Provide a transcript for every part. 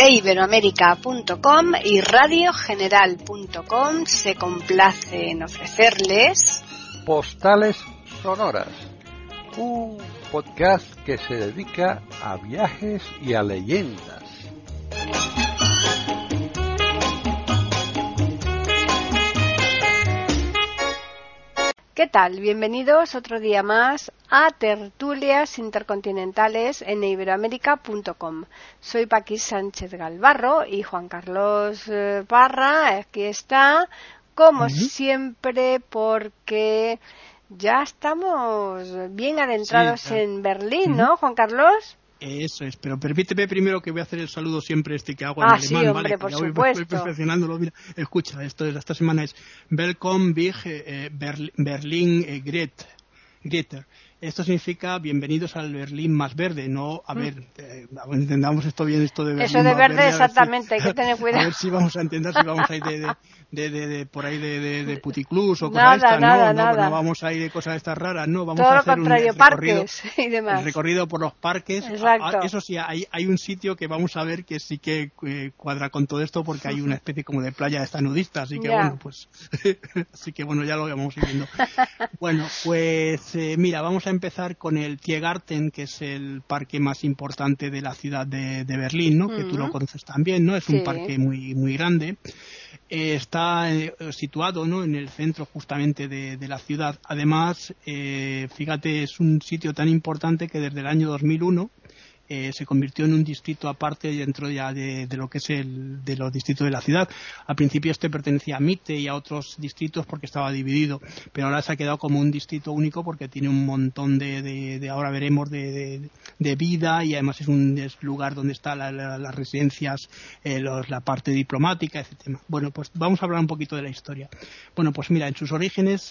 iberoamerica.com y radiogeneral.com se complace en ofrecerles Postales Sonoras, un podcast que se dedica a viajes y a leyendas. ¿Qué tal? Bienvenidos otro día más a Tertulias Intercontinentales en iberoamerica.com. Soy Paqui Sánchez Galvarro y Juan Carlos Parra, aquí está, como siempre, porque ya estamos bien adentrados en Berlín, ¿no, Juan Carlos? Eso es, pero permíteme primero que voy a hacer el saludo siempre que hago en alemán, sí, hombre, ¿vale? por ya supuesto. Voy perfeccionándolo. Mira, escucha, esta semana es Welcome Big Berlin Greter. Esto significa bienvenidos al Berlín más verde, no, a ver, entendamos esto bien, esto de Berlín. Eso de más verde, exactamente, hay que tener cuidado. A ver si vamos a entender, si vamos a ir por ahí de puticlus o cosas estas, nada. No vamos a ir de cosas estas raras, no, vamos todo a hacer lo contrario, parques y demás. El recorrido por los parques. Exacto. Eso sí, hay un sitio que vamos a ver que sí que cuadra con todo esto porque hay una especie como de playa esta nudista, así que bueno, pues así que bueno, ya lo vamos a ir viendo. Bueno, pues mira, vamos a empezar con el Tiergarten, que es el parque más importante de la ciudad de Berlín, ¿no? Que tú lo conoces también, ¿no? Es un parque muy muy grande. Está situado, ¿no?, en el centro justamente de la ciudad. Además, fíjate, es un sitio tan importante que desde el año 2001 se convirtió en un distrito aparte dentro ya de lo que es de los distritos de la ciudad. Al principio pertenecía a Mitte y a otros distritos porque estaba dividido, pero ahora se ha quedado como un distrito único porque tiene un montón de ahora veremos, de vida, y además es un lugar donde están las residencias, la parte diplomática, etc. Bueno, pues vamos a hablar un poquito de la historia. Bueno, pues mira, en sus orígenes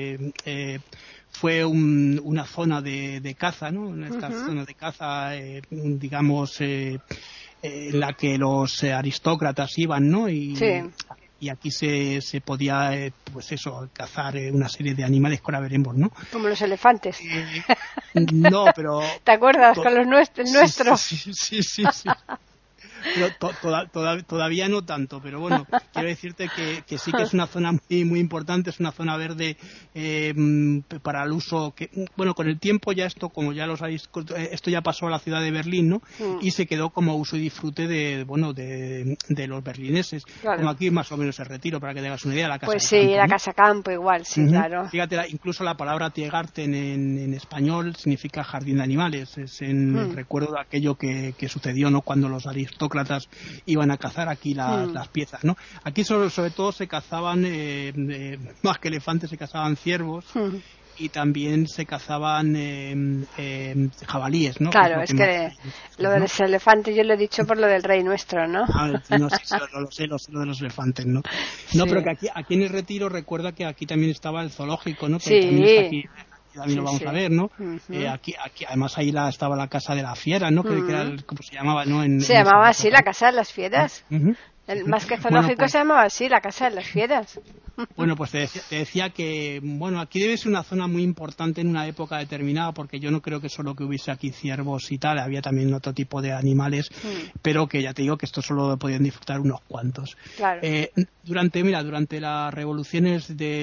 fue una zona de caza, ¿no? Esta zona de caza, digamos, en la que los aristócratas iban, ¿no? Y aquí se podía, pues eso, cazar una serie de animales que ahora veremos, ¿no? Como los elefantes. No, pero... ¿Te acuerdas con los nuestros? Sí. Pero todavía no tanto, pero bueno, quiero decirte que sí que es una zona muy muy importante, es una zona verde para el uso que, bueno, con el tiempo ya esto, como ya lo sabéis, esto ya pasó a la ciudad de Berlín, ¿no? Y se quedó como uso y disfrute de los berlineses. Claro. Como aquí más o menos el Retiro, para que tengas una idea, la casa pues de campo, la ¿no? casa campo igual, sí, claro. Fíjate, incluso la palabra Tiergarten en español significa jardín de animales. Es en el recuerdo de aquello que sucedió, ¿no?, cuando los aristócratas iban a cazar aquí las piezas, ¿no? Aquí sobre todo se cazaban, más que elefantes, se cazaban ciervos. Y también se cazaban jabalíes, ¿no? Claro, es que lo de los elefantes yo lo he dicho por lo del Rey Nuestro, ¿no? No sé, lo de los elefantes, ¿no? No, pero que aquí en el Retiro, recuerda que aquí también estaba el zoológico, ¿no? Pero también está aquí. También lo vamos a ver, ¿no? Aquí además ahí estaba la Casa de la Fiera, ¿no? Que era ¿cómo se llamaba, no? Se llamaba así, la Casa de las Fieras. Más que zoológico, bueno, pues, se llamaba así, la Casa de las Fieras. Bueno, pues te decía que, bueno, aquí debe ser una zona muy importante en una época determinada, porque yo no creo que solo que hubiese aquí ciervos y tal, había también otro tipo de animales, pero que ya te digo que esto solo podían disfrutar unos cuantos. Claro. Durante las revoluciones de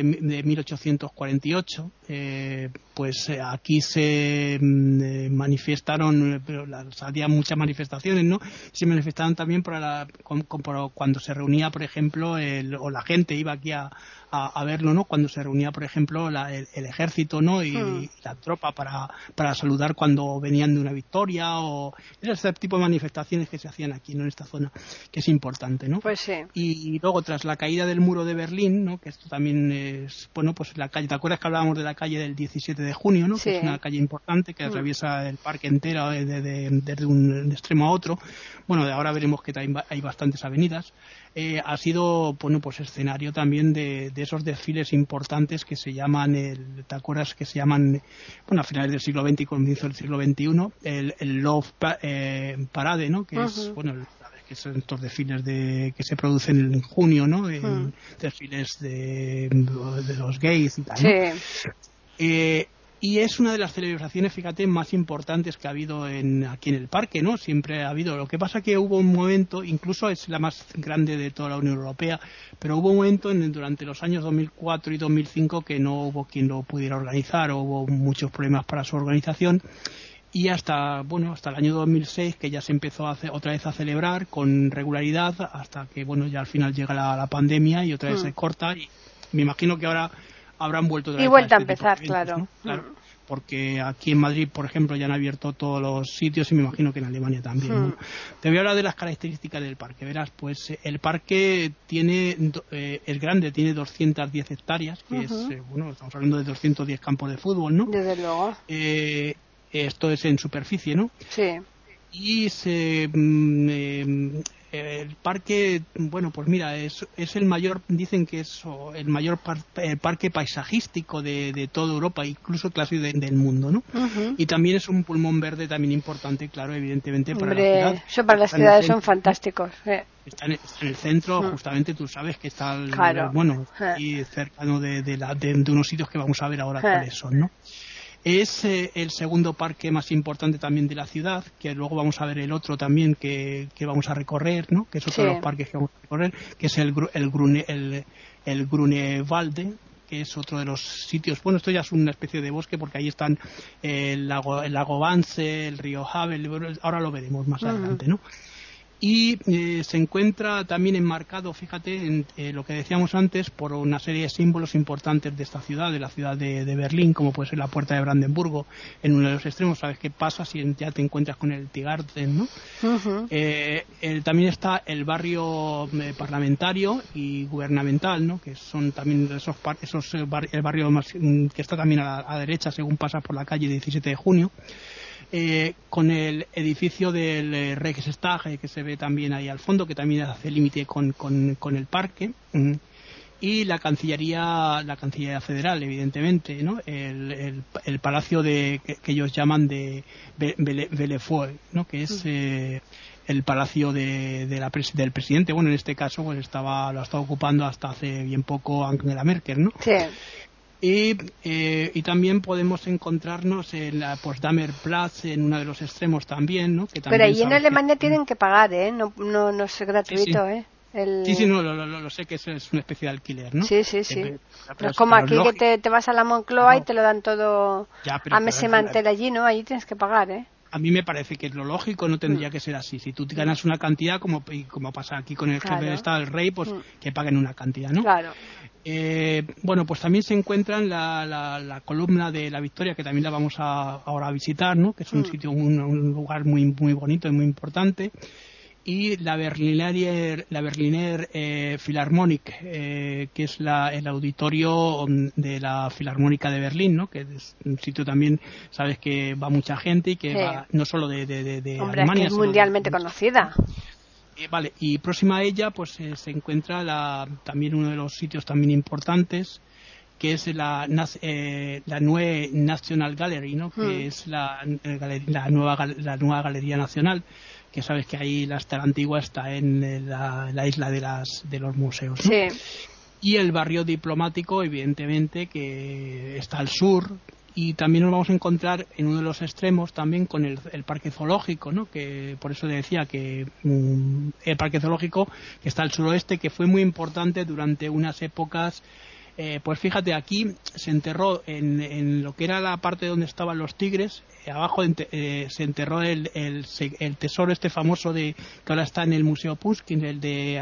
1848, pues aquí se manifestaron, pero había muchas manifestaciones, ¿no? Se manifestaron también cuando se reunía, por ejemplo, o la gente iba aquí a verlo, ¿no? Cuando se reunía, por ejemplo, el ejército, ¿no? Y la tropa para saludar cuando venían de una victoria, o ese tipo de manifestaciones que se hacían aquí, ¿no? En esta zona, que es importante, ¿no? Pues sí. Y luego, tras la caída del muro de Berlín, ¿no? Que esto también es, bueno, pues la calle, ¿te acuerdas que hablábamos de la calle del 17 de junio, ¿no? Sí. Que es una calle importante que atraviesa el parque entero desde un extremo a otro. Bueno, ahora veremos que hay bastantes avenidas. Ha sido, bueno, pues escenario también de esos desfiles importantes que se llaman, ¿te acuerdas? Que se llaman, bueno, a finales del siglo XX y comienzo del siglo XXI, el Love Parade, ¿no? Que es, bueno, que son estos desfiles que se producen en junio, ¿no? Desfiles de los gays y tal, ¿no? Sí. Y es una de las celebraciones, fíjate, más importantes que ha habido aquí en el parque, ¿no? Siempre ha habido. Lo que pasa que hubo un momento, incluso es la más grande de toda la Unión Europea, pero hubo un momento durante los años 2004 y 2005 que no hubo quien lo pudiera organizar, hubo muchos problemas para su organización. Y hasta el año 2006 que ya se empezó otra vez a celebrar con regularidad, hasta que ya al final llega la pandemia y otra vez se corta. Y me imagino que ahora habrán vuelto otra vez vuelta a empezar, eventos, claro. ¿no? Claro, porque aquí en Madrid, por ejemplo, ya han abierto todos los sitios y me imagino que en Alemania también. ¿no? Te voy a hablar de las características del parque. Verás, pues el parque es grande, tiene 210 hectáreas, que estamos hablando de 210 campos de fútbol, ¿no? Desde luego. Esto es en superficie, ¿no? Sí. Y el parque, pues mira, es el mayor, dicen que es el mayor parque paisajístico de toda Europa, incluso casi del mundo, ¿no? Y también es un pulmón verde también importante, claro, evidentemente para la ciudad. Eso para las ciudades son fantásticos. Está en el centro, justamente tú sabes que está, y cercano de unos sitios que vamos a ver ahora cuáles son, ¿no? Es el segundo parque más importante también de la ciudad, que luego vamos a ver el otro también que vamos a recorrer, ¿no? Que es otro de los parques que vamos a recorrer, que es el Grunewalde, que es otro de los sitios. Bueno, esto ya es una especie de bosque porque ahí están el lago Vance, el río Havel, ahora lo veremos más adelante, ¿no? Y se encuentra también enmarcado, fíjate, en lo que decíamos antes, por una serie de símbolos importantes de esta ciudad, de la ciudad de Berlín, como puede ser la Puerta de Brandenburgo, en uno de los extremos. ¿Sabes qué pasa si ya te encuentras con el Tiergarten, ¿no? También está el barrio parlamentario y gubernamental, ¿no? Que son también el barrio más, que está también a la derecha según pasas por la calle 17 de junio. Con el edificio del Reichstag que se ve también ahí al fondo, que también hace límite con el parque, y la Cancillería Federal, evidentemente, ¿no? El palacio que ellos llaman de Bellefeuille, ¿no? Que es el palacio del presidente. Bueno, en este caso pues lo ha estado ocupando hasta hace bien poco Angela Merkel, ¿no? Sí. Y también podemos encontrarnos en la Potsdamer Platz, en uno de los extremos también, ¿no? Que también, pero ahí en Alemania tienen que pagar, ¿eh? No es gratuito, sí. Sí, lo sé, que eso es una especie de alquiler, ¿no? Sí. Pero es como aquí que te vas a la Moncloa y te lo dan todo a mes y mantel allí, ¿no? Allí tienes que pagar, ¿eh? A mí me parece que lo lógico no tendría que ser así. Si tú ganas una cantidad, como pasa aquí con el jefe de Estado, el rey, pues que paguen una cantidad, ¿no? Claro. Pues también se encuentra en la columna de la Victoria, que también la vamos ahora a visitar, ¿no? Que es un sitio, un lugar muy, muy bonito y muy importante. Y la Berliner Philharmonic, que es el auditorio de la Filarmónica de Berlín, ¿no? Que es un sitio también, sabes que va mucha gente y que va no solo de Hombre, Alemania, es que es mundialmente conocida. Vale, y próxima a ella pues se encuentra también uno de los sitios también importantes, que es la Neue National Gallery, ¿no? Que es la nueva Galería Nacional, que sabes que ahí la antigua está en la isla de los museos, ¿no? Sí. Y el barrio diplomático, evidentemente, que está al sur. Y también nos vamos a encontrar en uno de los extremos también con el parque zoológico, ¿no? Que por eso decía que el parque zoológico que está al suroeste, que fue muy importante durante unas épocas. Pues fíjate, aquí se enterró en lo que era la parte donde estaban los tigres, abajo se enterró el tesoro este famoso que ahora está en el Museo Pushkin, el que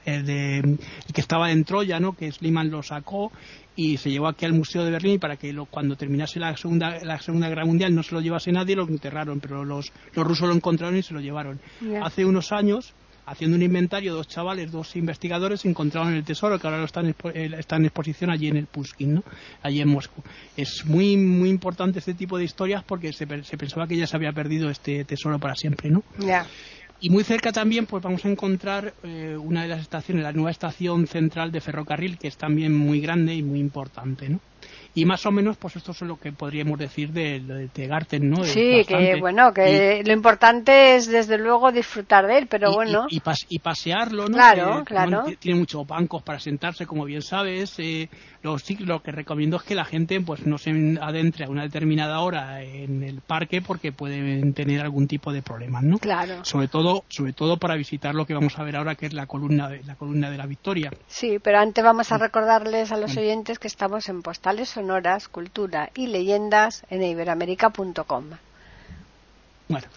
estaba en Troya, ¿no? Que Schliemann lo sacó y se llevó aquí al Museo de Berlín para que cuando terminase la Segunda Guerra Mundial no se lo llevase nadie, lo enterraron, pero los rusos lo encontraron y se lo llevaron. Yeah. Hace unos años, haciendo un inventario, dos investigadores encontraron el tesoro, que ahora está en exposición allí en el Pushkin, ¿no? Allí en Moscú. Es muy, muy importante este tipo de historias porque se pensaba que ya se había perdido este tesoro para siempre, ¿no? Yeah. Y muy cerca también pues vamos a encontrar una de las estaciones, la nueva estación central de ferrocarril, que es también muy grande y muy importante, ¿no? Y más o menos, pues esto es lo que podríamos decir del Tiergarten, ¿no? Sí, que bueno, que lo importante es desde luego disfrutar de él, pero bueno. Y pasearlo, ¿no? Claro. Tiene muchos bancos para sentarse, como bien sabes. lo que recomiendo es que la gente pues no se adentre a una determinada hora en el parque porque pueden tener algún tipo de problemas, ¿no? Claro. Sobre todo para visitar lo que vamos a ver ahora, que es la columna de la Victoria. Sí, pero antes vamos a recordarles a los oyentes que estamos en Postales Sonoras, Cultura y Leyendas en iberoamerica.com. Bueno,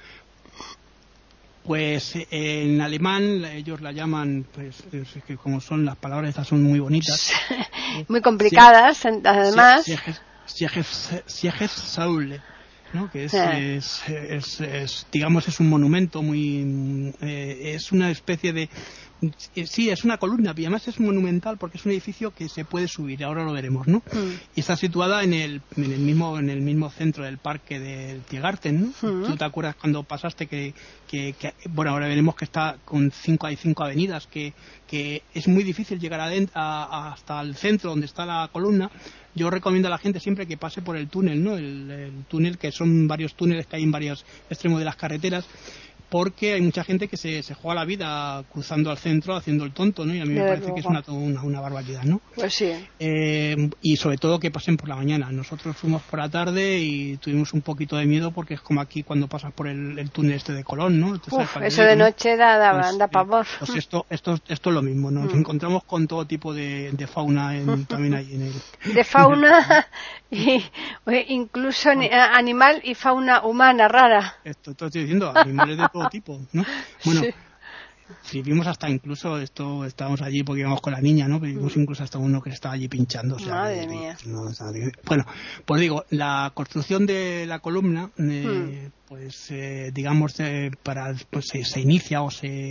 pues en alemán ellos la llaman, pues es que como son las palabras estas son muy bonitas, muy complicadas, además. Siegessäule, ¿no? Que digamos es un monumento muy es una especie de sí, es una columna, y además es monumental porque es un edificio que se puede subir, ahora lo veremos, ¿no? Y está situada en el mismo centro del parque del Tiergarten, ¿no? ¿Tú te acuerdas cuando pasaste que bueno, ahora veremos que está hay 5 avenidas, que es muy difícil llegar hasta el centro donde está la columna. Yo recomiendo a la gente siempre que pase por el túnel, ¿no? El túnel, que son varios túneles que hay en varios extremos de las carreteras, porque hay mucha gente que se juega la vida cruzando al centro haciendo el tonto, ¿no? Y a mí me parece que es una barbaridad, ¿no? Pues sí. Y sobre todo que pasen por la mañana. Nosotros fuimos por la tarde y tuvimos un poquito de miedo porque es como aquí cuando pasas por el túnel este de Colón, ¿no? Eso de noche da pavor. Pues esto es lo mismo, ¿no? Nos encontramos con todo tipo de fauna también ahí en el... De fauna y incluso animal y fauna humana rara. Esto estoy diciendo, animales de todo tipo, ¿no? Bueno, sí, vimos hasta incluso estábamos allí porque íbamos con la niña, ¿no? Pero vimos incluso hasta uno que estaba allí pinchando. O sea, madre mía. Bueno, pues digo, la construcción de la columna, pues digamos, se inicia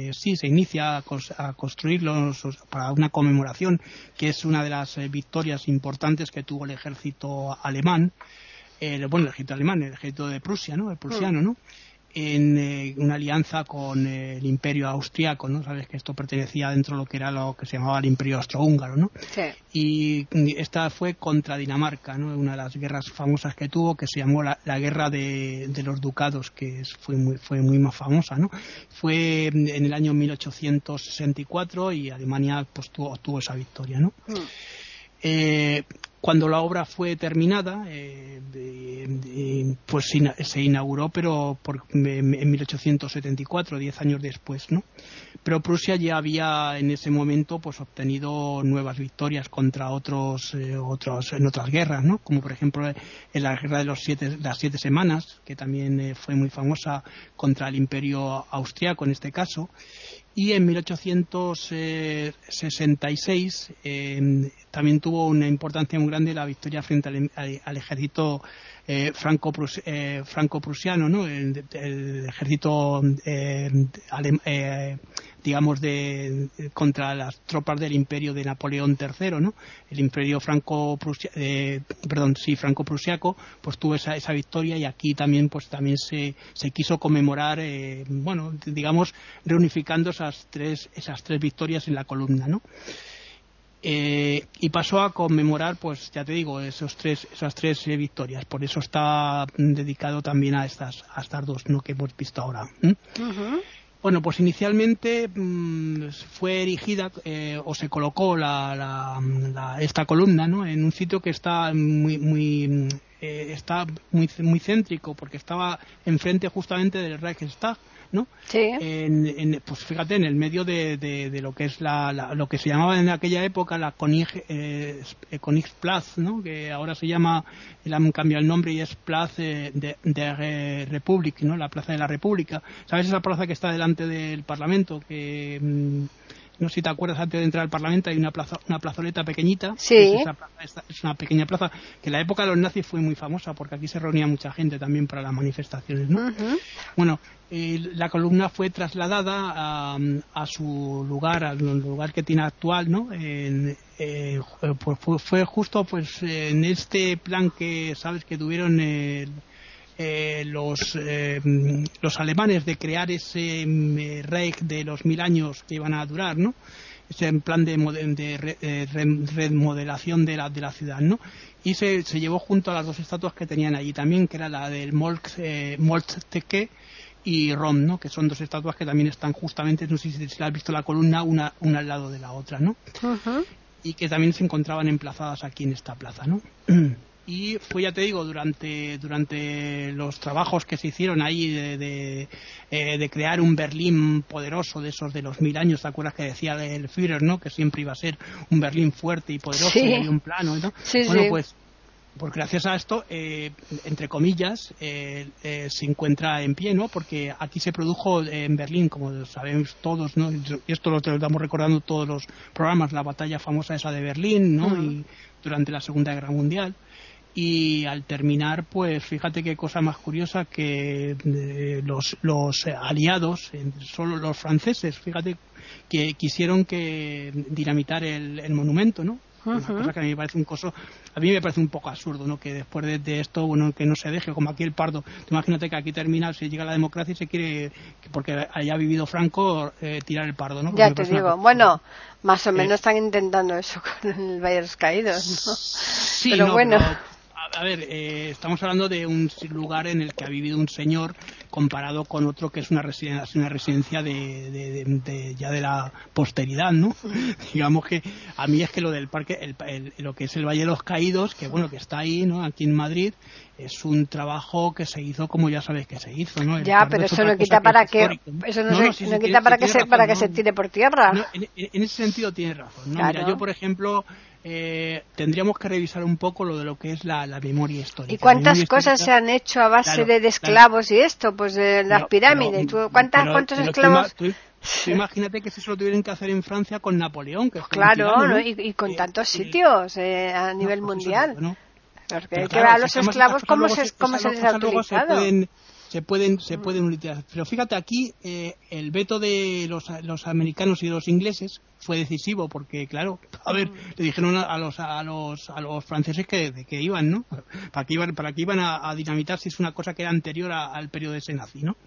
a construirlos para una conmemoración, que es una de las victorias importantes que tuvo el ejército alemán, el ejército de Prusia, ¿no? El prusiano, ¿no? En una alianza con el Imperio Austriaco, ¿no? Sabes que esto pertenecía dentro de lo que era lo que se llamaba el Imperio Austrohúngaro, ¿no? Sí. Y esta fue contra Dinamarca, ¿no? Una de las guerras famosas que tuvo, que se llamó la guerra de los ducados, que fue muy más famosa, ¿no? Fue en el año 1864 y Alemania pues obtuvo esa victoria, ¿no? Cuando la obra fue terminada, pues se inauguró, pero en 1874, 10 años después, ¿no? Pero Prusia ya había en ese momento pues obtenido nuevas victorias contra otros en otras guerras, ¿no? Como por ejemplo en la guerra de las 7 semanas, que también fue muy famosa contra el Imperio Austriaco en este caso. Y en 1866 también tuvo una importancia muy grande la victoria frente al ejército franco-prusiano, ¿no? El ejército digamos contra las tropas del imperio de Napoleón III, ¿no? El imperio franco-prusiaco pues tuvo esa victoria, y aquí también se quiso conmemorar, digamos, reunificando esas tres victorias en la columna, ¿no? Y pasó a conmemorar, pues ya te digo, esas tres victorias. Por eso está dedicado también a estas dos, ¿no? Que hemos visto ahora. Bueno, pues inicialmente fue erigida o se colocó esta columna, ¿no? En un sitio que está muy céntrico, porque estaba enfrente justamente del Reichstag, ¿no? Sí. Pues fíjate, en el medio de lo que es lo que se llamaba en aquella época la Königsplatz, ¿no? Que ahora le han cambiado el nombre y es Platz de Republik, ¿no? La Plaza de la República. ¿Sabes esa plaza que está delante del Parlamento? Que no sé si te acuerdas, antes de entrar al Parlamento hay una plazoleta pequeñita. Sí. Es una pequeña plaza que en la época de los nazis fue muy famosa porque aquí se reunía mucha gente también para las manifestaciones, ¿no? Bueno, la columna fue trasladada a su lugar, al lugar que tiene actual, ¿no? Fue justo pues en este plan que sabes que tuvieron los alemanes de crear ese Reich de los 1000 años que iban a durar, ¿no? Ese plan de remodelación de la ciudad, ¿no? Y se llevó junto a las dos estatuas que tenían allí también, que era la del Moltke y Rom, ¿no? Que son dos estatuas que también están justamente, no sé si has visto la columna, una al lado de la otra, ¿no? y que también se encontraban emplazadas aquí en esta plaza, ¿no? Y fue, ya te digo, durante los trabajos que se hicieron ahí de crear un Berlín poderoso de esos de los 1000 años, ¿te acuerdas que decía el Führer, ¿no? Que siempre iba a ser un Berlín fuerte y poderoso, y había un plano, ¿no? Bueno, pues gracias a esto, entre comillas, se encuentra en pie, ¿no? Porque aquí se produjo en Berlín, como sabemos todos, ¿no? Y esto lo estamos recordando todos los programas, la batalla famosa esa de Berlín, ¿no? Y durante la Segunda Guerra Mundial. Y al terminar, pues fíjate qué cosa más curiosa, que los aliados, solo los franceses, fíjate, que quisieron que dinamitar el monumento, ¿no? Una cosa que a mí me parece un poco absurdo, ¿no? Que después de esto, bueno, que no se deje, como aquí el Pardo. Imagínate que aquí termina, se llega la democracia y se quiere, porque haya vivido Franco, tirar el Pardo, ¿no? Ya te digo, bueno, más o menos están intentando eso con el Valle de los Caídos, ¿no? Sí, pero no, bueno. Pero, a ver, estamos hablando de un lugar en el que ha vivido un señor comparado con otro que es una residencia ya de la posteridad, ¿no? Digamos que a mí es que lo del parque, lo que es el Valle de los Caídos, que bueno, que está ahí, ¿no? Aquí en Madrid, es un trabajo que se hizo como ya sabes que se hizo, ¿no? Ya, pero eso no quita para que eso no quita para que se tire por tierra. No, en ese sentido tienes razón, ¿no? Claro. Mira, yo por ejemplo tendríamos que revisar un poco lo que es la memoria histórica. ¿Y cuántas cosas se han hecho a base de esclavos y esto? Pues de las pirámides. ¿Cuántos esclavos? Tú imagínate que si eso lo tuvieran que hacer en Francia con Napoleón, que claro, tirano, ¿no? y con tantos sitios a nivel mundial. ¿no? Porque claro, a los esclavos, ¿cómo se les ha utilizado? Se pueden utilizar. Pero fíjate, aquí el veto de los americanos y de los ingleses fue decisivo, porque claro, a ver, le dijeron a los franceses que iban, ¿no? Para que iban a dinamitar, si es una cosa que era anterior al periodo ese nazi, ¿no?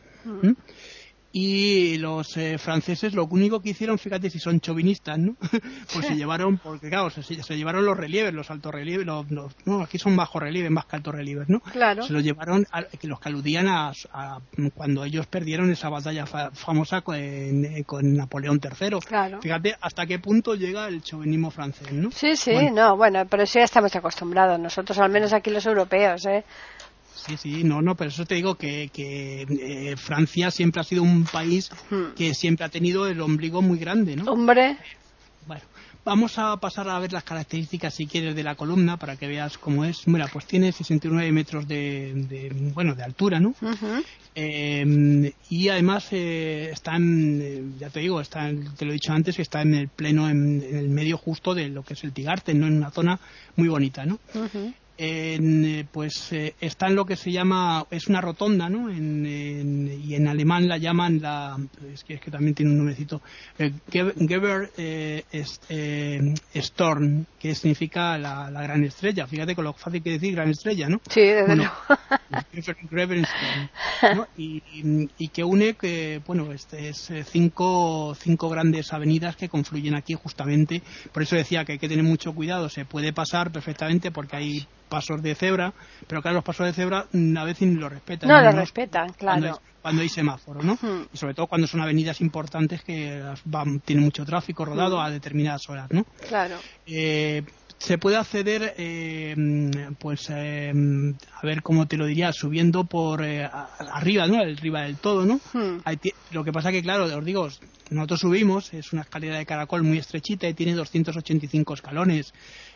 Y los franceses lo único que hicieron, fíjate si son chauvinistas, ¿no? Pues se llevaron, porque claro, se llevaron los relieves, los altos relieves, no, aquí son bajo relieve más que altos relieves, ¿no? Claro. Se los llevaron los que aludían a cuando ellos perdieron esa batalla famosa con Napoleón III. Claro. Fíjate hasta qué punto llega el chauvinismo francés, ¿no? Sí, bueno, pero eso ya estamos acostumbrados, nosotros al menos aquí los europeos, ¿eh? Sí, no, pero eso te digo que Francia siempre ha sido un país que siempre ha tenido el ombligo muy grande, ¿no? Hombre. Bueno, vamos a pasar a ver las características, si quieres, de la columna para que veas cómo es. Mira, pues tiene 69 metros de altura, ¿no? Y además está ya te digo, te lo he dicho antes, que está en el medio justo de lo que es el Tiergarten, ¿no? En una zona muy bonita, ¿no? Está en lo que se llama, es una rotonda, ¿no? Y en alemán la llaman es que también tiene un nombrecito, Geber Storm, que significa la gran estrella. Fíjate con lo fácil que decir gran estrella, ¿no? Sí, desde luego. Geber Storm, ¿no? Y que une cinco grandes avenidas que confluyen aquí justamente. Por eso decía que hay que tener mucho cuidado. Se puede pasar perfectamente porque hay pasos de cebra, pero claro, los pasos de cebra a veces ni lo respetan. No lo respetan, claro. Cuando hay semáforo, ¿no? Y sobre todo cuando son avenidas importantes que tienen mucho tráfico rodado a determinadas horas, ¿no? Claro. Se puede acceder, a ver cómo te lo diría, subiendo por arriba, ¿no? Arriba del todo, ¿no? Lo que pasa que, claro, os digo, nosotros subimos, es una escalera de caracol muy estrechita y tiene 285 escalones.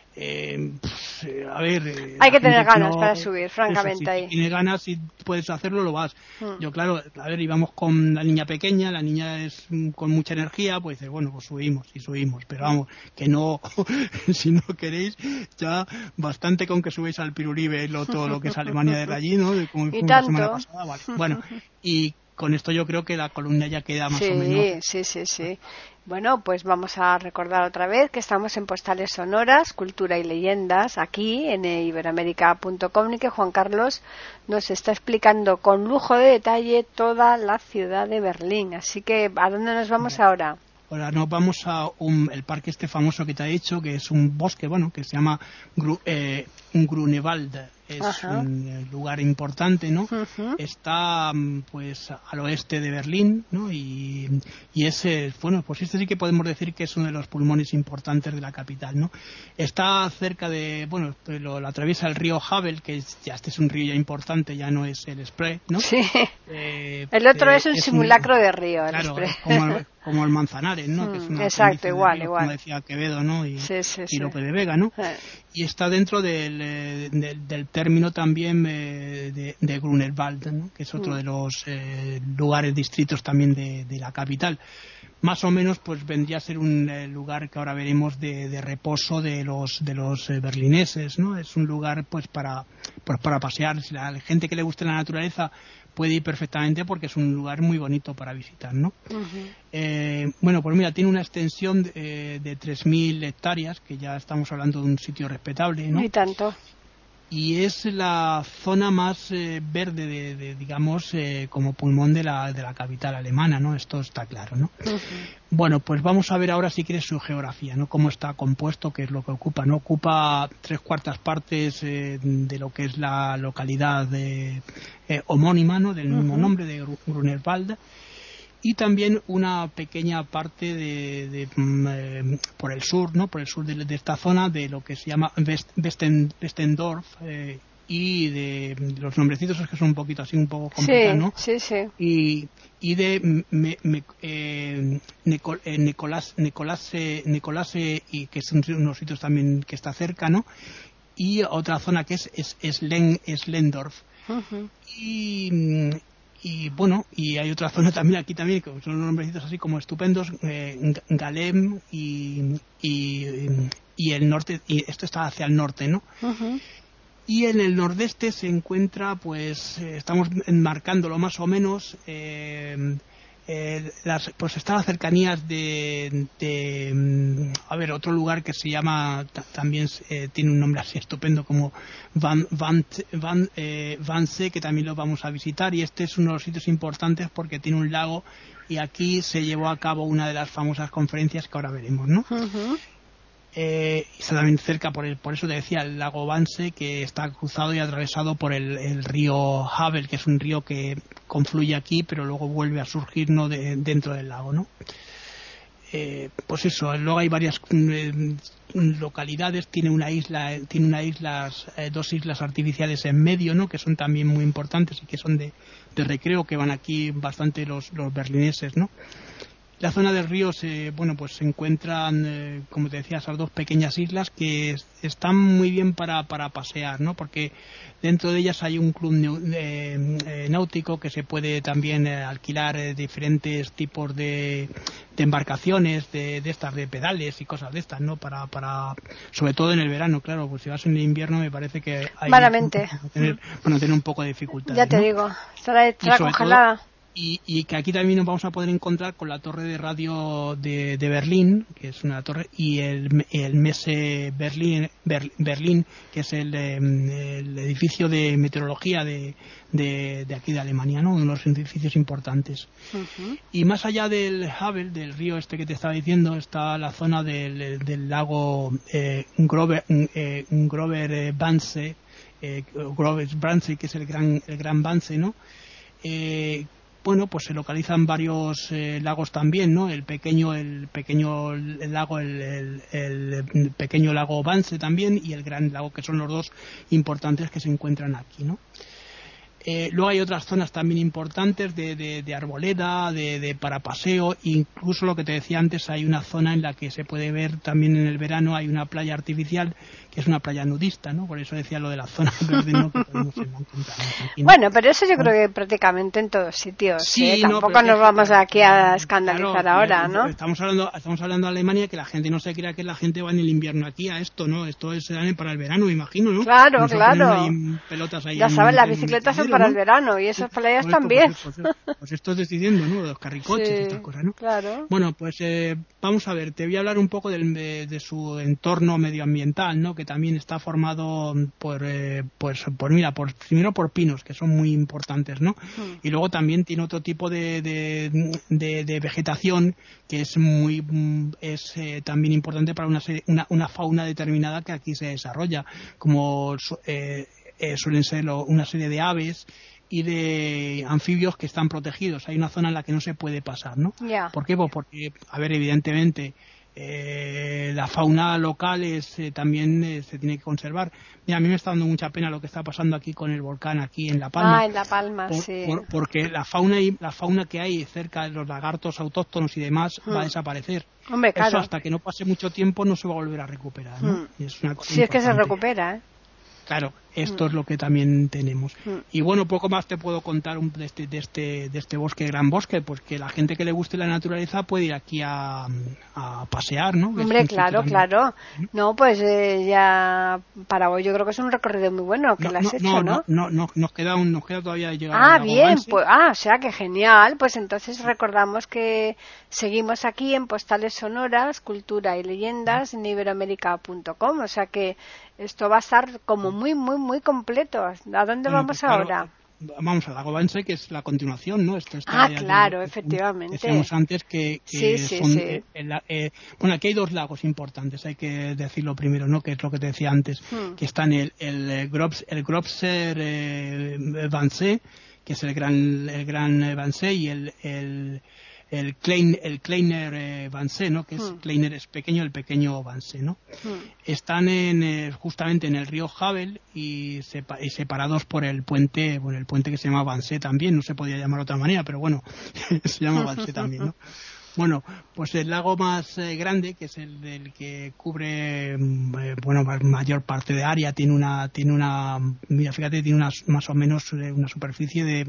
Hay que tener ganas para subir, francamente. Si tienes ganas y puedes hacerlo, lo vas. Yo, claro, íbamos con la niña pequeña, la niña es con mucha energía, pues dices, bueno, pues subimos, pero vamos, que no, si no queréis, ya bastante con que subáis al Piruribe, todo lo que es Alemania de allí, ¿no? Como y la semana pasada, vale. Bueno, y con esto yo creo que la columna ya queda más o menos. Sí. Bueno, pues vamos a recordar otra vez que estamos en Postales Sonoras, Cultura y Leyendas, aquí en iberoamerica.com, y que Juan Carlos nos está explicando con lujo de detalle toda la ciudad de Berlín. Así que, ¿a dónde nos vamos ahora? Ahora nos vamos a el parque famoso que te he dicho, que es un bosque, bueno, que se llama Grunewald. es un lugar importante, ¿no? Está pues al oeste de Berlín, ¿no? Y ese, bueno, pues este sí que podemos decir que es uno de los pulmones importantes de la capital, ¿no? Está cerca de, bueno, lo atraviesa el río Havel, que este es un río ya importante, ya no es el Spree, ¿no? Sí. El otro es un simulacro de río, el claro, Spree. como el Manzanares, ¿no? Que es una exacto, igual, río, igual. como decía Quevedo, ¿no? Y sí. Lope de Vega, ¿no? Y está dentro del término también de Grunewald, ¿no? Que es otro de los lugares, distritos también de la capital. Más o menos pues vendría a ser un lugar que ahora veremos de reposo de los berlineses, ¿no? Es un lugar pues para pasear. Si la gente que le guste la naturaleza puede ir perfectamente porque es un lugar muy bonito para visitar, ¿no? Bueno, pues mira, tiene una extensión de 3.000 hectáreas, que ya estamos hablando de un sitio respetable, ¿no? Y tanto. Y es la zona más verde digamos, como pulmón de la capital alemana, ¿no? Esto está claro, ¿no? Bueno, pues vamos a ver ahora, si quieres, su geografía, ¿no? Cómo está compuesto, qué es lo que ocupa, ¿no? Ocupa 3/4 partes de lo que es la localidad homónima, ¿no? Del mismo nombre, de Grunewald. Y también una pequeña parte por el sur, ¿no? Por el sur de esta zona, de lo que se llama Westendorf, y de los nombrecitos es que son un poquito así, un poco complicados, ¿no? Sí. Y de Nicolase, y que son unos sitios también que está cerca, ¿no? Y otra zona que es Slendorf. Y bueno, y hay otra zona también aquí también, que son unos nombrecitos así como estupendos, Galem y el norte, y esto está hacia el norte, ¿no? Y en el nordeste se encuentra, pues, estamos enmarcándolo más o menos, pues está a las cercanías a ver, otro lugar que se llama, también tiene un nombre así estupendo como Wannsee, que también lo vamos a visitar, y este es uno de los sitios importantes porque tiene un lago, y aquí se llevó a cabo una de las famosas conferencias que ahora veremos, ¿no? Está también cerca, por eso te decía, el lago Wannsee, que está cruzado y atravesado por el río Havel, que es un río que confluye aquí, pero luego vuelve a surgir, ¿no? Dentro del lago, ¿no? Pues eso, luego hay varias localidades, tiene dos islas artificiales en medio, ¿no? Que son también muy importantes y que son de recreo, que van aquí bastante los berlineses, ¿no? La zona del río se encuentran, como te decía, esas dos pequeñas islas que están muy bien para pasear, ¿no? Porque dentro de ellas hay un club náutico que se puede también alquilar diferentes tipos de embarcaciones, de estas, de pedales y cosas de estas, ¿no? Para sobre todo en el verano, claro, pues si vas en el invierno me parece que hay tener un poco de dificultad. Ya te digo, estará congelada. Y que aquí también nos vamos a poder encontrar con la torre de radio de Berlín, que es una torre, y el Messe Berlín, que es el edificio de meteorología de aquí de Alemania, ¿no? Uno de los edificios importantes. Y más allá del Havel, del río este que te estaba diciendo, está la zona del lago Grover Wannsee, que es el gran Wannsee, ¿no? Bueno, pues se localizan varios lagos también, ¿no? El pequeño lago Wannsee también, y el gran lago, que son los dos importantes que se encuentran aquí, ¿no? Luego hay otras zonas también importantes de arboleda, para paseo, incluso lo que te decía antes, hay una zona en la que se puede ver también en el verano, hay una playa artificial que es una playa nudista, ¿no? Por eso decía lo de la zona verde, ¿no? Que podemos encontrar aquí, ¿no? Bueno, pero eso yo creo que prácticamente en todos sitios. Sí, tampoco nos vamos aquí a escandalizar, claro, ahora, ¿no? Estamos hablando de Alemania, que la gente no se crea que la gente va en el invierno aquí a esto, ¿no? Esto es para el verano, me imagino, ¿no? Claro. Pelotas ahí, ya sabes, las bicicletas son para el verano y esas playas también. Pues esto estoy diciendo, ¿no? Los carricoches y estas cosas, ¿no? Claro. Bueno, pues vamos a ver, te voy a hablar un poco de su entorno medioambiental, ¿no? Que también está formado primero por pinos, que son muy importantes, ¿no? Y luego también tiene otro tipo de vegetación que es también importante para una fauna determinada que aquí se desarrolla, como suelen ser una serie de aves y de anfibios que están protegidos. Hay una zona en la que no se puede pasar, ¿no? Yeah. ¿Por qué? Pues porque, a ver, evidentemente la fauna local también se tiene que conservar. Mira, a mí me está dando mucha pena lo que está pasando aquí con el volcán aquí en La Palma. En La Palma, sí. Porque la fauna que hay cerca de los lagartos autóctonos y demás va a desaparecer. Hombre, claro. Eso hasta que no pase mucho tiempo no se va a volver a recuperar, ¿no? Es una cosa si es que se importante. recupera, ¿eh? Claro, esto es lo que también tenemos. Y bueno, poco más te puedo contar de este bosque, gran bosque, pues que la gente que le guste la naturaleza puede ir aquí a pasear, ¿no? Hombre, claro. No, pues ya para hoy yo creo que es un recorrido muy bueno que lo has hecho, ¿no? No, nos queda todavía llegar al lago bien, Vance. pues, o sea que genial. Pues entonces recordamos que seguimos aquí en Postales Sonoras, Cultura y Leyendas en iberoamerica.com, o sea que esto va a estar como muy, muy, muy completo. ¿A dónde vamos pues, ahora? Vamos al lago Vance, que es la continuación, ¿no? Esto está claro, efectivamente. Decíamos antes que sí. bueno, aquí hay dos lagos importantes, hay que decirlo primero, ¿no? Que es lo que te decía antes, que están el Grobser Vance, que es el gran Vance, y el Kleiner Vance, ¿no? Que es Kleiner es pequeño, el pequeño Vance, ¿no? Están justamente en el río Havel y separados por el puente que se llama Vance también, no se podía llamar de otra manera, pero bueno, se llama Vance también, ¿no? Bueno, pues el lago más grande, que es el del que cubre mayor parte de área, tiene una más o menos una superficie de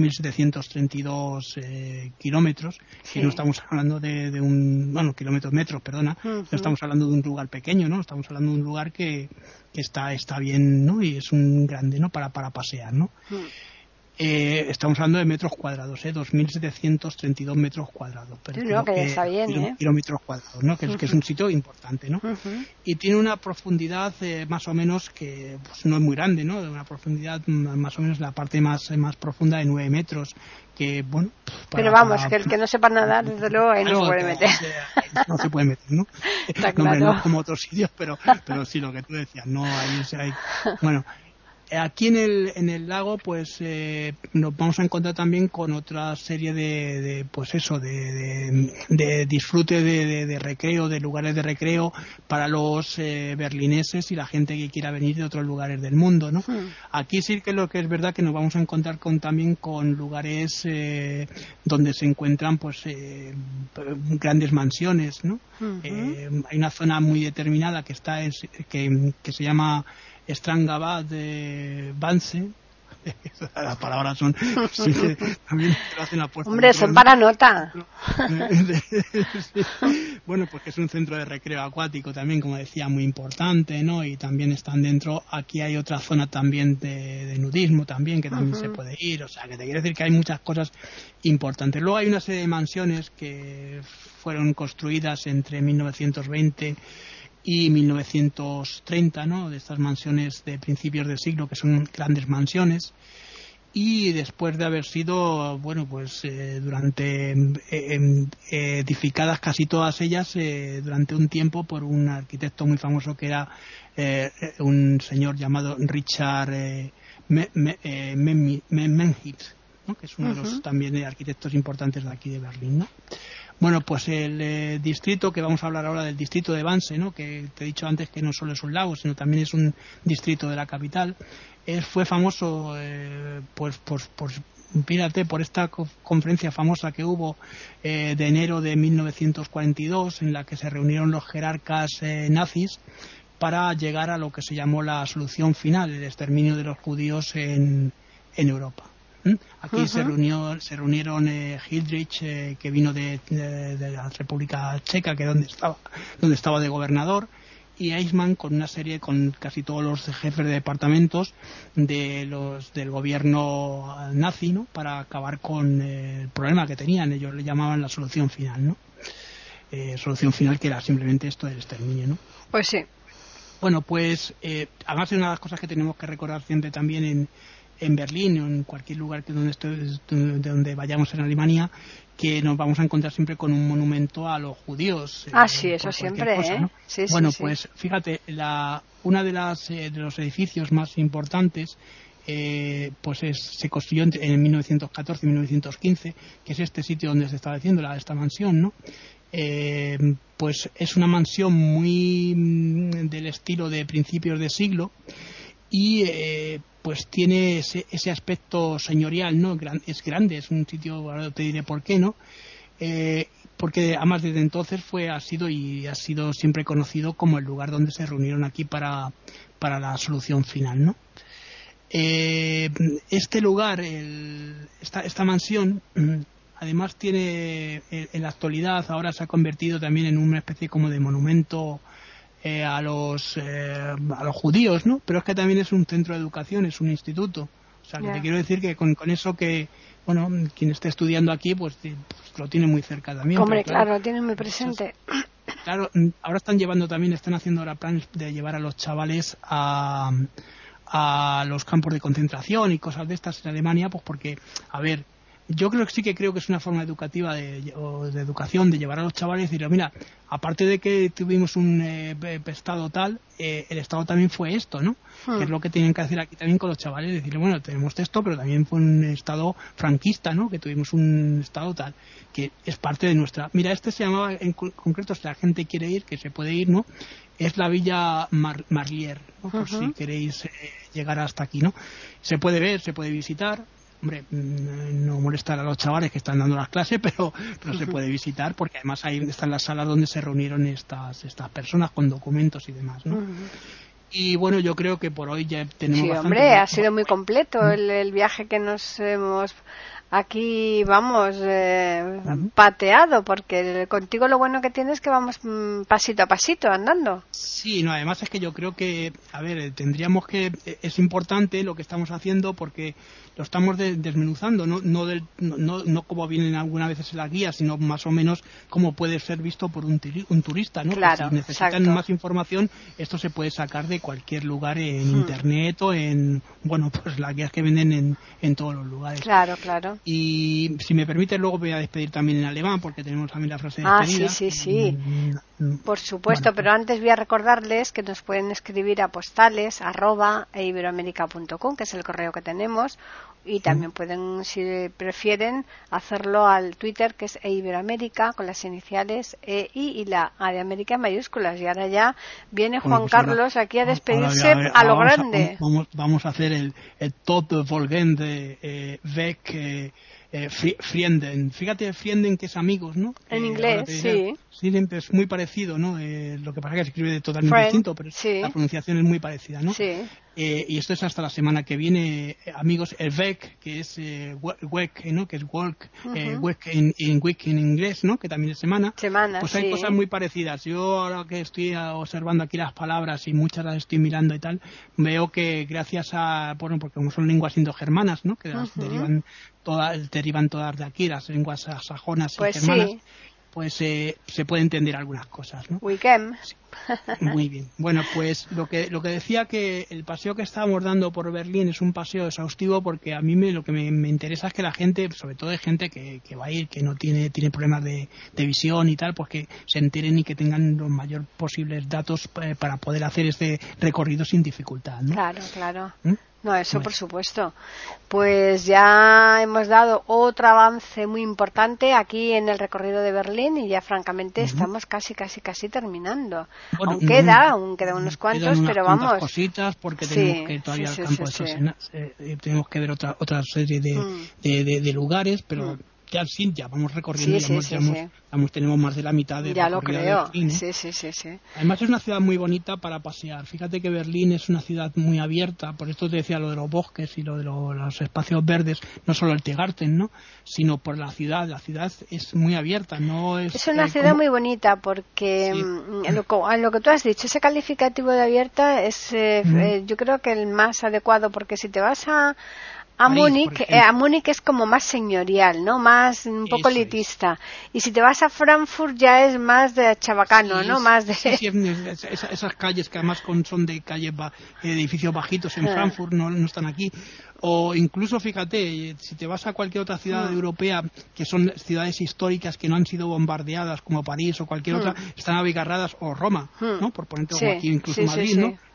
2.732 kilómetros, que no estamos hablando de metros, perdona, no estamos hablando de un lugar pequeño, ¿no? Estamos hablando de un lugar que está bien, ¿no? Y es un grande, ¿no? Para pasear, ¿no? Estamos hablando de metros cuadrados, 2.732 metros cuadrados. Pero que ya está bien, kilómetros cuadrados, ¿no? Que es un sitio importante, ¿no? Y tiene una profundidad más o menos que pues, no es muy grande, ¿no? Una profundidad más o menos la parte más profunda de 9 metros. Que, bueno, pero vamos, que el que no sepa nadar, desde luego, ahí no se puede meter. No se puede meter, ¿no? Está claro. No como otros sitios, pero sí, lo que tú decías, ¿no? Ahí bueno. Aquí en el lago pues nos vamos a encontrar también con otra serie de disfrute de recreo, de lugares de recreo para los berlineses y la gente que quiera venir de otros lugares del mundo, ¿no? Aquí sí que lo que es verdad que nos vamos a encontrar también con lugares donde se encuentran pues grandes mansiones, ¿no? Hay una zona muy determinada que que se llama Strangabad de Vance. Las palabras son sí, también te hacen la puerta. Hombre, son para nota. Sí. Bueno, pues que es un centro de recreo acuático también, como decía, muy importante, ¿no? Y también están dentro, aquí hay otra zona también de nudismo también, que también se puede ir, o sea, que te quiero decir que hay muchas cosas importantes. Luego hay una serie de mansiones que fueron construidas entre 1920 y 1930, ¿no? De estas mansiones de principios del siglo, que son grandes mansiones, y después de haber sido, bueno, pues durante edificadas casi todas ellas durante un tiempo por un arquitecto muy famoso que era un señor llamado Richard Menhit, ¿no? Que es uno de los también arquitectos importantes de aquí de Berlín, ¿no? Bueno, pues el distrito, que vamos a hablar ahora del distrito de Vance, ¿no? Que te he dicho antes que no solo es un lago, sino también es un distrito de la capital, fue famoso fíjate, por esta conferencia famosa que hubo de enero de 1942, en la que se reunieron los jerarcas nazis para llegar a lo que se llamó la solución final, el exterminio de los judíos en Europa. Aquí se reunieron Hildrich, que vino de la República Checa, que donde estaba de gobernador, y Eichmann con casi todos los jefes de departamentos del gobierno nazi, ¿no? Para acabar con el problema que tenían. Ellos le llamaban la solución final, ¿no? Solución final, que era simplemente esto del exterminio, ¿no? Pues sí. Bueno, pues además es una de las cosas que tenemos que recordar siempre también en Berlín o en cualquier lugar donde vayamos en Alemania, que nos vamos a encontrar siempre con un monumento a los judíos. Sí, eso siempre, cosa, ¿no? Sí, bueno, sí, pues fíjate, una de los edificios más importantes se construyó en 1914 y 1915, que es este sitio donde se está haciendo esta mansión, ¿no? Pues es una mansión muy del estilo de principios de siglo y pues tiene ese aspecto señorial, ¿no? Es grande, es un sitio, ahora te diré por qué, ¿no? Porque además desde entonces ha sido siempre conocido como el lugar donde se reunieron aquí para la solución final, ¿no? Este lugar, esta mansión, además tiene, en la actualidad, ahora se ha convertido también en una especie como de monumento a los judíos, ¿no? Pero es que también es un centro de educación, es un instituto. O sea, que te quiero decir que con eso que, bueno, quien esté estudiando aquí, pues lo tiene muy cerca también. Hombre, claro, lo tiene muy presente. Claro, ahora están haciendo ahora planes de llevar a los chavales a los campos de concentración y cosas de estas en Alemania, pues porque, a ver, yo creo que es una forma educativa de educación de llevar a los chavales y decirle, mira, aparte de que tuvimos un estado tal, el estado también fue esto, ¿no? Que es lo que tienen que hacer aquí también con los chavales, decirle, bueno, tenemos esto, pero también fue un estado franquista, ¿no? Que tuvimos un estado tal, que es parte de nuestra... Mira, este se llamaba, en concreto, si la gente quiere ir, que se puede ir, ¿no? Es la Villa Marlier, ¿no? Por si queréis llegar hasta aquí, ¿no? Se puede ver, se puede visitar. Hombre, no molestar a los chavales que están dando las clases, pero se puede visitar porque además ahí están las salas donde se reunieron estas personas con documentos y demás, ¿no? Y bueno, yo creo que por hoy ya tenemos sí, bastante. Hombre, ha sido muy completo el viaje que nos hemos aquí, vamos, pateado, porque contigo lo bueno que tienes es que vamos pasito a pasito andando. Sí, no, además es que yo creo que, a ver, es importante lo que estamos haciendo porque lo estamos desmenuzando, no como vienen algunas veces en la guía, sino más o menos como puede ser visto por un turista, ¿no? Claro, si necesitan exacto. más información, esto se puede sacar de cualquier lugar en internet o en, bueno, pues las guías que venden en todos los lugares. Claro, claro. Y si me permite, luego voy a despedir también en alemán, porque tenemos también la frase de despedida. Sí. Por supuesto, bueno, pero antes voy a recordarles que nos pueden escribir a postales@eiberoamerica.com, que es el correo que tenemos, y también pueden, si prefieren, hacerlo al Twitter, que es eiberoamerica, con las iniciales EI y la A de América en mayúsculas. Y ahora ya viene Juan pues Carlos aquí a despedirse a lo grande. Vamos a hacer el top volgende weg Frienden. Fíjate, Frienden, que es amigos, ¿no? En inglés, sí. Sí, es muy parecido, ¿no? Lo que pasa es que se escribe totalmente distinto, pero la pronunciación es muy parecida, ¿no? Sí. Y esto es hasta la semana que viene, amigos. El WEC, que es WEC, ¿no? Que es walk, WEC en week en inglés, ¿no? Que también es semana. Pues hay cosas muy parecidas. Yo ahora que estoy observando aquí las palabras y muchas las estoy mirando y tal, veo que gracias a, bueno, porque como son lenguas indogermanas, ¿no? Que las derivan todas de aquí, las lenguas sajonas y germanas. Sí. Pues se puede entender algunas cosas, ¿no? Weekend. Sí. Muy bien. Bueno, pues lo que decía, que el paseo que estábamos dando por Berlín es un paseo exhaustivo, porque a mí lo que me interesa es que la gente, sobre todo de gente que va a ir, que no tiene problemas de visión y tal, pues que se enteren y que tengan los mayores posibles datos para poder hacer este recorrido sin dificultad, ¿no? Claro. No, eso por supuesto. Pues ya hemos dado otro avance muy importante aquí en el recorrido de Berlín y ya francamente estamos casi terminando. Bueno, aún quedan unos cuantos, pero vamos. Cositas porque tenemos que todavía al campo tenemos que ver otra serie de lugares, pero ya vamos recorriendo, tenemos más de la mitad de ya lo creo. De Berlín, sí. Además es una ciudad muy bonita para pasear. Fíjate que Berlín es una ciudad muy abierta, por esto te decía lo de los bosques y lo de los espacios verdes, no solo el Tiergarten, ¿no? Sino por la ciudad. La ciudad es muy abierta, no es... Es una ciudad muy bonita porque en lo que tú has dicho, ese calificativo de abierta es yo creo que el más adecuado, porque si te vas a Múnich es como más señorial, ¿no? Más un poco elitista. Y si te vas a Frankfurt ya es más de chabacano, ¿no? Más de... esas calles que además son de calles edificios bajitos en Frankfurt no están aquí. O incluso, fíjate, si te vas a cualquier otra ciudad europea, que son ciudades históricas que no han sido bombardeadas, como París o cualquier otra, están abigarradas, o Roma, ¿no? Por ponerte aquí incluso Madrid, ¿no?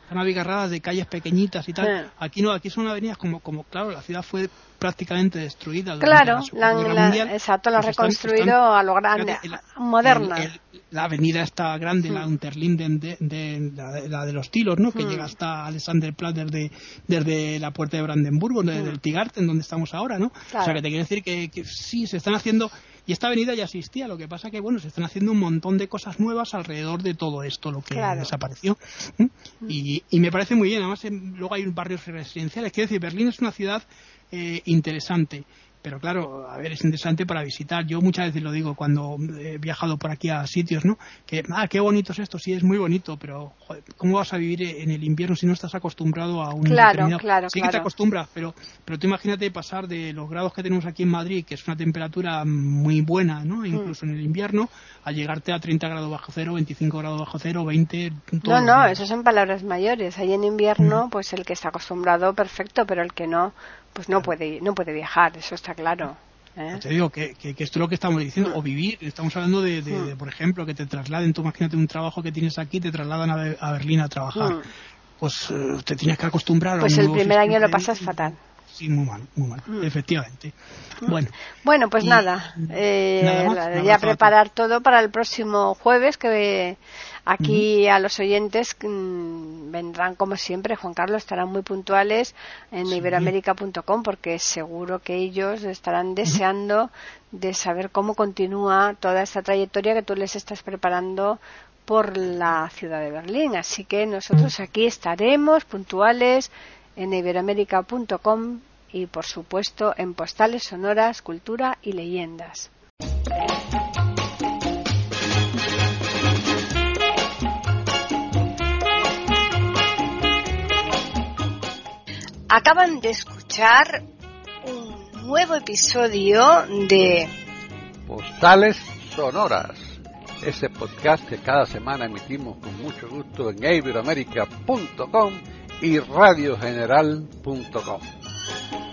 están abigarradas de calles pequeñitas y tal. Aquí no, aquí son avenidas como claro, la ciudad fue prácticamente destruida durante la Segunda Guerra Mundial. Exacto, la han reconstruido a lo grande, moderna. La avenida está grande, la Unterlinden, la de los Tilos, ¿no? Que llega hasta Alexanderplatz desde la puerta de Brandenburgo, desde el Tiergarten, donde estamos ahora, ¿no? Claro. O sea, que te quiero decir que sí, se están haciendo... Y esta avenida ya existía, lo que pasa que, bueno, se están haciendo un montón de cosas nuevas alrededor de todo esto, lo que desapareció. Y me parece muy bien, además luego hay barrios residenciales. Quiero decir, Berlín es una ciudad interesante, pero claro, a ver, es interesante para visitar. Yo muchas veces lo digo cuando he viajado por aquí a sitios, ¿no? Que, qué bonito es esto, sí, es muy bonito, pero joder, ¿cómo vas a vivir en el invierno si no estás acostumbrado a un determinado... Sí que te acostumbras, pero tú imagínate pasar de los grados que tenemos aquí en Madrid, que es una temperatura muy buena, ¿no? Incluso en el invierno, a llegarte a 30 grados bajo cero, 25 grados bajo cero, 20... Todo, no, eso son palabras mayores. Ahí en invierno, pues el que está acostumbrado, perfecto, pero el que no... pues no puede viajar, eso está claro. Te digo que esto es lo que estamos diciendo, o vivir, estamos hablando de, por ejemplo, que te trasladen, tú imagínate un trabajo que tienes aquí, te trasladan a Berlín a trabajar, pues te tienes que acostumbrar pues el primer año lo pasas fatal. Sí, muy mal, efectivamente. Bueno, pues nada ya preparar todo para el próximo jueves, que aquí a los oyentes vendrán como siempre. Juan Carlos, estarán muy puntuales en iberoamerica.com, porque seguro que ellos estarán deseando de saber cómo continúa toda esta trayectoria que tú les estás preparando por la ciudad de Berlín. Así que nosotros aquí estaremos puntuales en iberoamerica.com y, por supuesto, en Postales Sonoras, Cultura y Leyendas. Acaban de escuchar un nuevo episodio de Postales Sonoras, ese podcast que cada semana emitimos con mucho gusto en iberoamerica.com y radiogeneral.com.